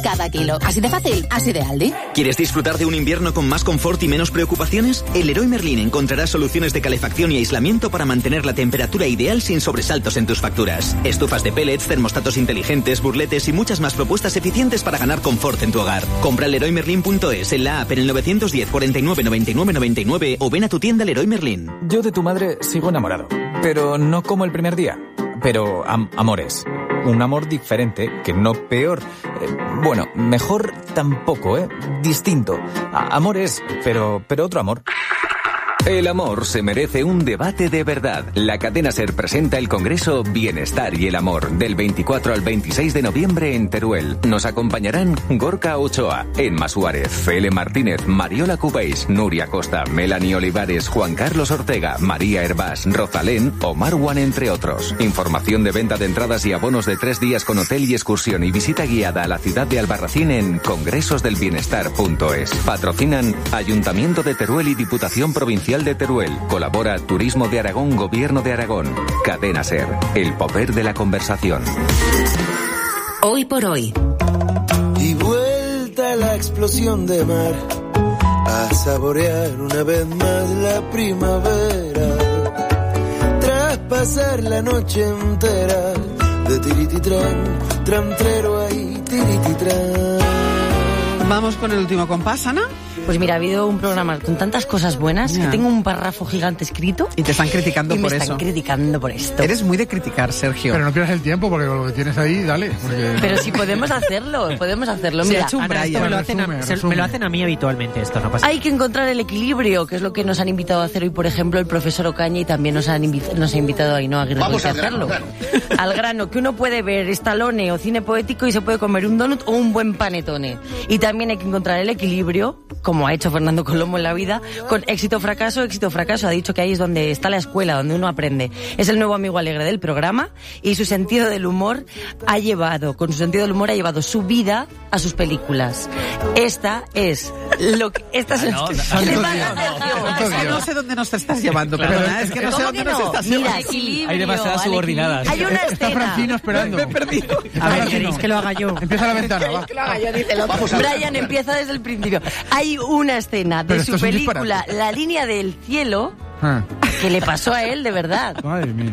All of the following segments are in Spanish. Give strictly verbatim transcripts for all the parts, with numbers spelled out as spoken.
cada kilo. Así de fácil, así de Aldi. ¿Quieres disfrutar de un invierno con más confort y menos preocupaciones? En Leroy Merlin encontrarás soluciones de calefacción y aislamiento para mantener la temperatura ideal sin sobresaltos en tus facturas. Estufas de pellets, termostatos inteligentes, burletes y muchas más propuestas eficientes para ganar confort en tu hogar. Compra en leroy merlin punto es, en la app, en el nueve uno cero, cuarenta y nueve, noventa y nueve, noventa y nueve o ven a tu tienda Leroy Merlin. Yo de tu madre sigo enamorado, pero no como el primer día. Pero am- amores. Un amor diferente, que no peor. Eh, bueno, mejor tampoco, ¿eh? Distinto. A- amores, pero, pero otro amor. El amor se merece un debate de verdad. La cadena SER presenta el Congreso Bienestar y el Amor del veinticuatro al veintiséis de noviembre en Teruel. Nos acompañarán Gorka Ochoa, Emma Suárez, Fele Martínez, Mariola Cubéis, Nuria Costa, Melanie Olivares, Juan Carlos Ortega, María Hervás, Rosalén o Marwan, entre otros. Información de venta de entradas y abonos de tres días con hotel y excursión y visita guiada a la ciudad de Albarracín en congresos del bienestar punto es. Patrocinan Ayuntamiento de Teruel y Diputación Provincial de Teruel. Colabora Turismo de Aragón, Gobierno de Aragón. Cadena SER, el poder de la conversación. Hoy por hoy. Y vuelta a la explosión de mar, a saborear una vez más la primavera, tras pasar la noche entera de tirititran, trantrero ahí, tirititran. Vamos con el último compás, Ana. Pues mira, ha habido un programa con tantas cosas buenas yeah. que tengo un párrafo gigante escrito. Y te están criticando y por me eso. están criticando por esto. Eres muy de criticar, Sergio. Pero no pierdas el tiempo, porque con lo que tienes ahí, dale. Porque... Pero si podemos hacerlo, podemos hacerlo. Mira, se ha hecho un Ana, esto me, lo hacen a, se, me lo hacen a mí habitualmente, esto no pasa. Hay que encontrar el equilibrio, que es lo que nos han invitado a hacer hoy, por ejemplo, el profesor Ocaña, y también nos, han invi- nos ha invitado a Ainhoa Aguirre a hacerlo. Grano. Al grano, que uno puede ver Stallone o cine poético y se puede comer un donut o un buen panetone. Y también hay que encontrar el equilibrio, como ha hecho Fernando Colomo en la vida, con éxito, fracaso, éxito, fracaso. Ha dicho que ahí es donde está la escuela, donde uno aprende. Es el nuevo amigo alegre del programa y su sentido del humor ha llevado, con su sentido del humor ha llevado su vida a sus películas. Esta es lo que... Esta es ah, no, no, ¿Qué le pasa, Sergio? No sé dónde nos estás llevando, claro. Perdona, es que no sé dónde no? nos estás Mira, llevando. equilibrio, hay demasiadas subordinadas. Hay una escena. Está Francino esperando. Me he perdido. A ver, ¿queréis que lo haga yo? Empieza la ventana, va. Que lo haga yo, dice el otro. Brian empieza desde el principio. Hay una escena de Pero su película La línea del cielo ah. que le pasó a él de verdad. Madre mía.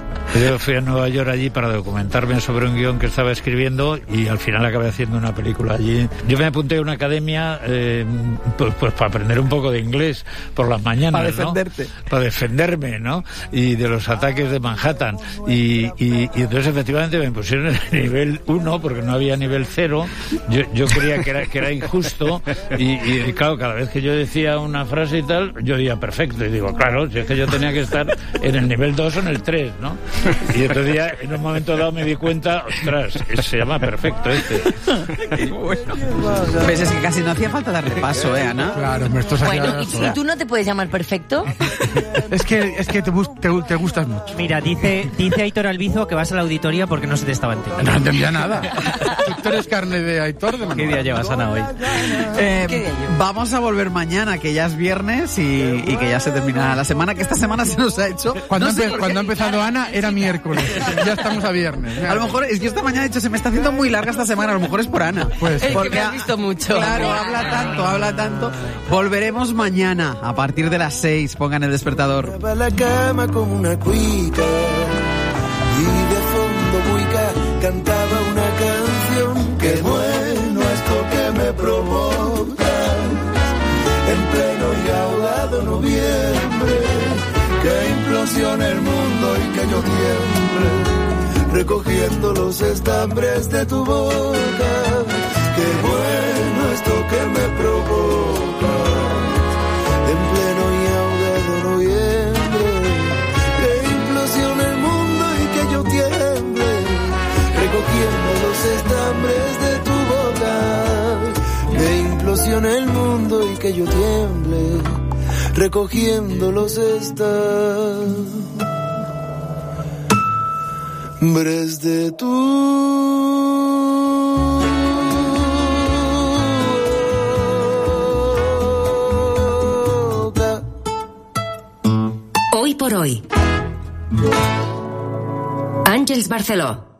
Yo fui a Nueva York allí para documentarme sobre un guión que estaba escribiendo y al final acabé haciendo una película allí. Yo me apunté a una academia eh, pues, pues para aprender un poco de inglés por las mañanas, para defenderte, ¿no? Para defenderme, ¿no? Y de los ataques de Manhattan. Y, y, y entonces efectivamente me pusieron en el nivel uno porque no había nivel cero. Yo, yo creía que era, que era injusto y, y claro, cada vez que yo decía una frase y tal, yo decía perfecto. Y digo, claro, si es que yo tenía que estar en el nivel dos o en el tres, ¿no? Y entonces ya en un momento dado me di cuenta, ostras, se llama perfecto este. Qué bueno. Ves, es que casi no hacía falta darle paso, ¿eh, Ana? Claro, me estás Bueno, ¿y, ¿y tú no te puedes llamar perfecto? Es que, es que te, te, te gustas mucho. Mira, dice, dice Aitor Albizo que vas a la auditoría porque no se te estaba entendiendo. No entendía nada. Tú eres carne de Aitor. De ¿Qué día llevas, Ana, hoy? Eh, ¿Qué día vamos a volver mañana, que ya es viernes y, y que ya se termina la semana, que esta semana se nos ha hecho... Cuando, no sé empe- cuando ha empezado Ana era miércoles. Ya estamos a viernes. A lo mejor, es que esta mañana he dicho, se me está haciendo muy larga esta semana, a lo mejor es por Ana. Pues es que me has visto mucho. Claro, habla tanto, habla tanto. Volveremos mañana, a partir de las seis, pongan el despertador. Va a la cama como una cuica y de fondo buica cantaba una canción. Qué bueno esto que me provoca en pleno y ahogado noviembre. Que implosione el mundo y que yo tiemble recogiendo los estambres de tu boca. Qué bueno esto que me provoca en pleno y ahogado noviembre. Que implosione el mundo y que yo tiemble recogiendo los estambres de tu boca. Que implosione el mundo y que yo tiemble recogiendo los estambres de tu boca. Hoy por hoy. Àngels Barceló.